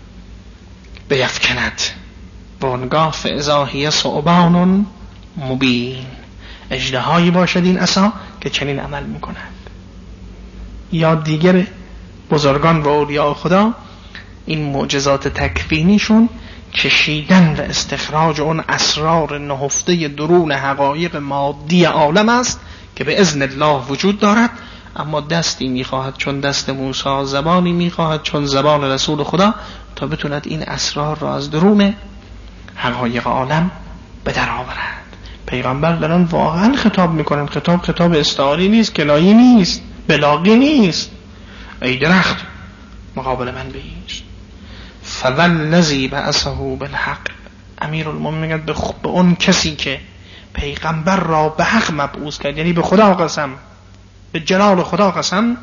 بیفکند بانگاه فاذا ثعبان مبین، اژدهایی باشد این عصا که چنین عمل میکنند. یا دیگر بزرگان و اولیاء خدا این معجزات تکوینیشون کشیدن و استخراج اون اسرار نهفته درون حقایق مادی عالم است که به اذن الله وجود دارد، اما دستی میخواهد چون دست موسی، زبانی میخواهد چون زبان رسول خدا، تا بتوند این اسرار را از درون حقایق عالم به در آورد. پیغمبر دارن واقعا خطاب میکنن. خطاب خطاب استعاری نیست، کنایی نیست، بلاغی نیست. ای درخت مقابل من بیست. فوالذی بعثه بالحق، امیرالمومنین به به اون کسی که پیغمبر را به حق مبعوث کرد، یعنی به خدا قسم، به جلال خدا قسم،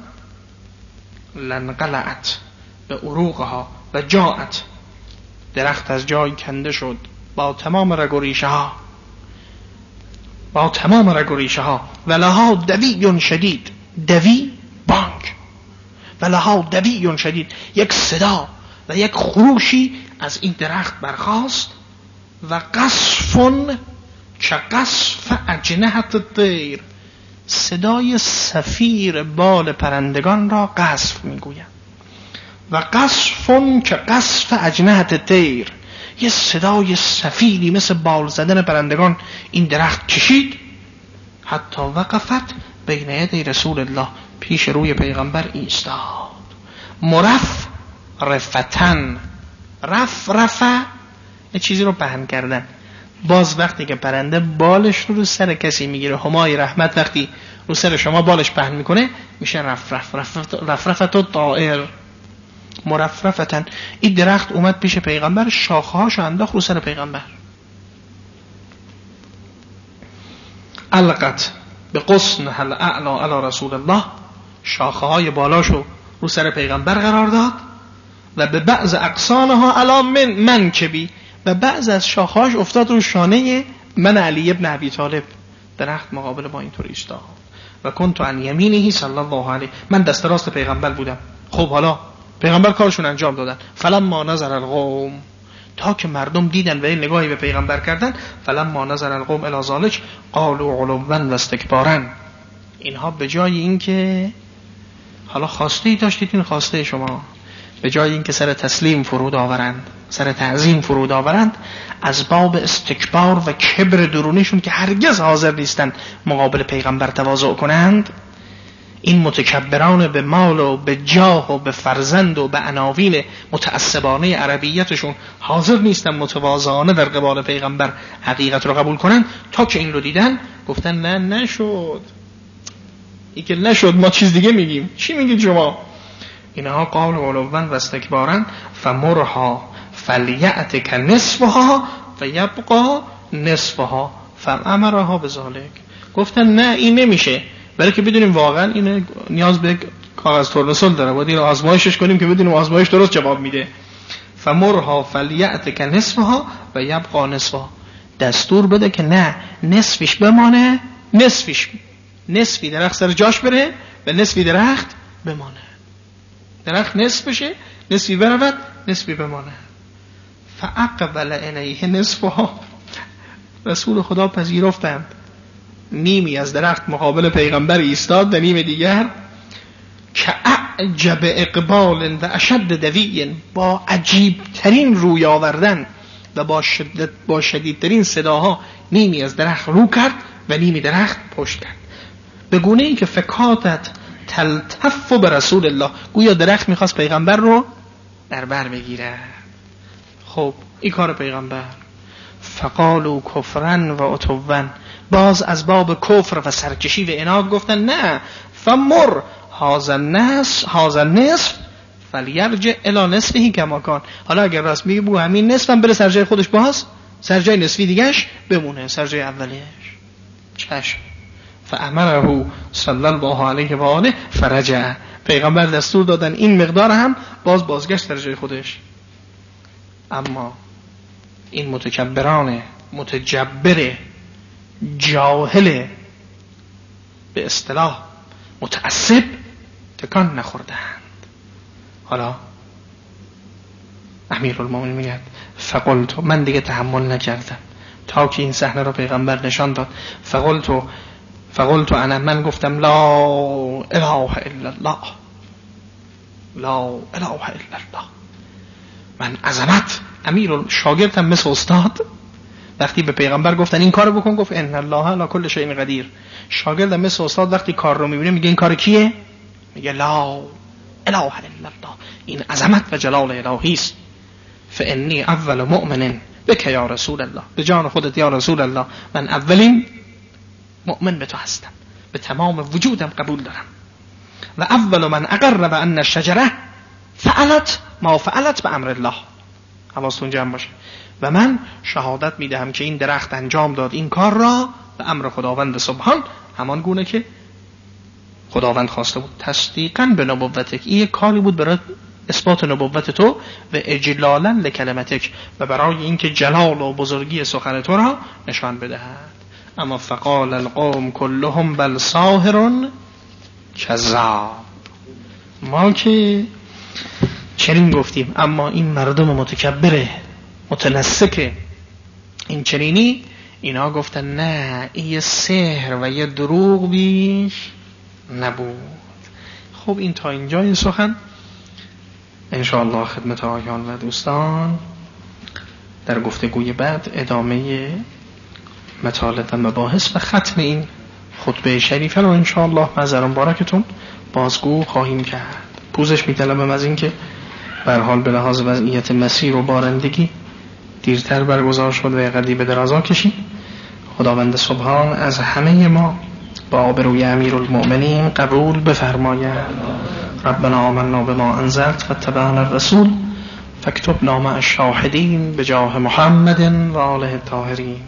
لنقلعت به عروقها و جاعت، درخت از جای کنده شد با تمام رگ و ریشه ها، با تمام رگ و ریشه ها، و لها دوی شدید، دوی بانگ، و لها دوی شدید، یک صدا و یک خروشی از این درخت برخاست، و قصفون که قصف اجنحت الطیر، صدای صفیر بال پرندگان را قصف میگوید. و قصفون که قصف اجنحت الطیر، یه صدای صفیری مثل بال زدن پرندگان این درخت کشید، حتی وقفت بین یدی رسول الله، پیش روی پیغمبر ایستاد. مرف رفتن، رف رفع یه چیزی رو پهن کردن. باز وقتی که پرنده بالش رو رو سر کسی میگیره، همای رحمت وقتی رو سر شما بالش پهن میکنه میشه رف رف رف رف رفت و طائر. مرفرفتن، این درخت اومد پیش پیغمبر، شاخهاشو انداخت رو سر پیغمبر، القت به قصن هل اعلا علی رسول الله، شاخه های بالاشو رو سر پیغمبر قرار داد و به بعض اقصانها علی من منکبی و بعض از شاخهاش افتاد رو شانه من علی ابن ابی طالب. درخت مقابل با اینطور ایستاد و کنت عن یمینه صلی الله علیه، من دست راست پیغمبر بودم. خب حالا پیغمبر کارشون انجام دادن. فلما نظر القوم، تا که مردم دیدن و این نگاهی به پیغمبر کردن، فلما نظر القوم الی ذلک قالوا علوا و استکبارا، اینها به جای اینکه حالا خواسته داشتید، این خواسته شما، به جای اینکه سر تسلیم فرود آورند، سر تعظیم فرود آورند، از باب استکبار و کبر درونیشون که هرگز حاضر نیستن مقابل پیغمبر تواضع کنند، این متکبران به مال و به جاه و به فرزند و به عناوین متعصبانه عربیتشون حاضر نیستن متواضعانه در قبال پیغمبر حقیقت رو قبول کنن، تا که این رو دیدن گفتن نه نشد، این که نشد ما چیز دیگه میگیم. چی میگید شما؟ اینها قال علوا و استکبارا فمرها فلیأتک نصفها و یبقى نصفها فامرها بذلک. گفتن نه این نمیشه، برای که بدونیم واقعا این نیاز به کاغذ تورنسل داره، باید این آزمایشش کنیم که بدونیم آزمایش درست جواب میده. فمرها فلیأتک نصفها و یبقى نصفها، دستور بده که نه نصفش بمانه، نصفش نصفی درخت سر جاش بره و نصفی درخت بمانه، درخت نصف بشه، نصفی برود، نصفی بمانه. فاقبل الیه نصفها، رسول خدا پذیرفتند، نیمی از درخت مقابل پیغمبر ایستاد و نیم دیگر که اعجب اقبال و اشد دوی، با عجیب ترین روی آوردن و با شدت با شدیدترین صداها نیمی از درخت رو کرد و نیمی درخت پشت کرد، به گونه ای که فکاتت تلتف به رسول الله، گویا درخت میخواست پیغمبر رو در بر بگیره. خب این کار پیغمبر. فقالوا کفرن و عتوون، باز از باب کفر و سرکشی و عناد گفتن نه فمر هذا النصف هذا النصف فلیرجع الی نصفه کما کان. حالا اگر راست میگه بو همین نصفم بره سر جای خودش، باز سر جای نصفی دیگهش بمونه سر جای اولیش. چشم. فامره صلی الله علیه و آله فرجع، پیغمبر دستور دادن این مقدار هم باز بازگشت در جای خودش. اما این متکبران متجبر جاهل به اصطلاح متعصب تکان نخوردند. حالا امیرالمومنین میگه فقلت، من دیگه تحمل نکردم تا که این صحنه رو پیغمبر نشان داد. فقلت فقلت انا، من گفتم لا اله الا الله، لا اله الا الله. من عظمت امیر شاگردم مثل استاد، وقتی به پیغمبر گفتن این کارو بکن گفت ان الله علی کل شیء قدیر. شاگردم مثل استاد وقتی کار رو میبینه میگه این کار کیه؟ میگه لا اله الا الله، این عظمت و جلال الهی است. فانی اول مؤمن بک یا رسول الله، به جان خودت یا رسول الله من اولین مؤمن به تو هستم، به تمام وجودم قبول دارم. و اول من اقر بان الشجره فعلت ما فعلت به امر الله، حواستون جمع باشه. و من شهادت میدهم که این درخت انجام داد این کار را به امر خداوند سبحان، همان گونه که خداوند خواسته بود. تصدیقاً به نبوتک، این کاری بود برای اثبات نبوت تو و اجلالاً لکلمتک، و برای اینکه جلال و بزرگی سخن تو را نشان بدهد. اما فقال القوم كلهم بل ساحر کذاب، ما که چنین گفتیم، اما این مردم متکبره متنسک این چنینی، اینا گفتن نه این یه سحر و یه دروغ بیش نبود. خب این تا اینجای سخن. انشاءالله خدمت آقایان و دوستان در گفتگوی بعد ادامه مطالب و مباحث و ختم این خطبه شریفه رو انشاءالله معذر مبارکتون بازگو خواهیم کرد. پوزش می‌طلبم از این که به هر حال به لحاظ وضعیت مسیر و بارندگی دیرتر برگزار شد و قدری به درازا کشید. خداوند سبحان از همه ما با آبروی امیرالمؤمنین قبول بفرماید. ربنا آمنا بما انزلت واتبعنا الرسول فاکتبنا مع الشاهدین بجاه محمد و آله الطاهرین.